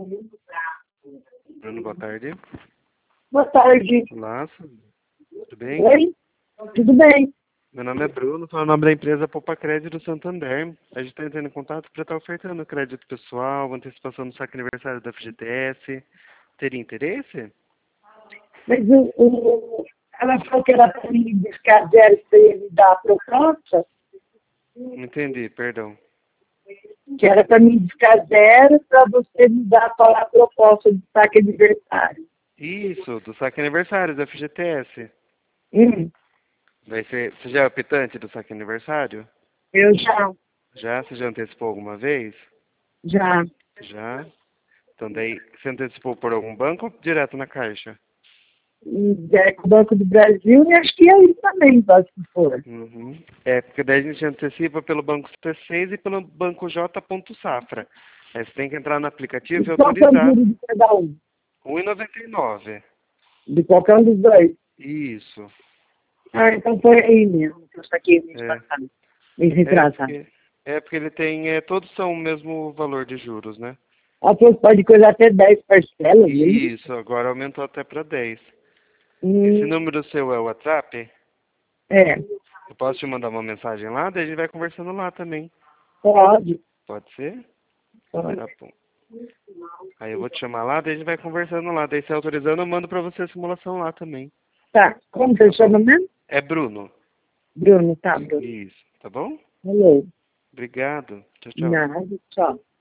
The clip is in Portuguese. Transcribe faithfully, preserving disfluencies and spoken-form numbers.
Bruno, boa tarde. Boa tarde. Olá, tudo bem? Oi? Tudo bem? Meu nome é Bruno, sou o nome da empresa Poupa Crédito do Santander. A gente está entrando em contato para estar ofertando crédito pessoal, antecipação do saque aniversário da F G T S. Teria interesse? Mas o, o, ela falou que era para me buscar zero para ele dar a proposta, Não entendi, perdão. que era para me buscar zero para você me dar qual a proposta de saque aniversário. Isso, do saque aniversário da F G T S. Hum, Vai ser, você já é optante do saque aniversário? eu já, Já? Você já antecipou alguma vez? já. Já? Então daí, você antecipou por algum banco ou direto na Caixa? É com o Banco do Brasil e acho que ele também, pode se for. Uhum. É, porque daí a gente antecipa pelo Banco C seis e pelo Banco J. Safra. Aí você tem que entrar no aplicativo e E qual que é o autorizar. juro de cada um? um e noventa e nove. De qualquer um dos dois? Isso. Ah, então foi aí mesmo, que eu saquei mês É. passado, mês É retrasado. porque, é porque ele tem. É, todos são o mesmo valor de juros, né? Ah, pô, pode coisar até dez parcelas, né? Isso, agora aumentou até para dez. Esse Hum, número seu é o WhatsApp? é, Eu posso te mandar uma mensagem lá, daí a gente vai conversando lá também. pode, Pode ser? pode. Tá bom. Aí eu vou te chamar lá, daí a gente vai conversando lá. Daí se autorizando, eu mando pra você a simulação lá também. Tá, como Tá você chama bom? mesmo? É Bruno. Bruno, tá, Bruno. Isso. Tá bom? Hello. Obrigado. Tchau, tchau. Nada, tchau.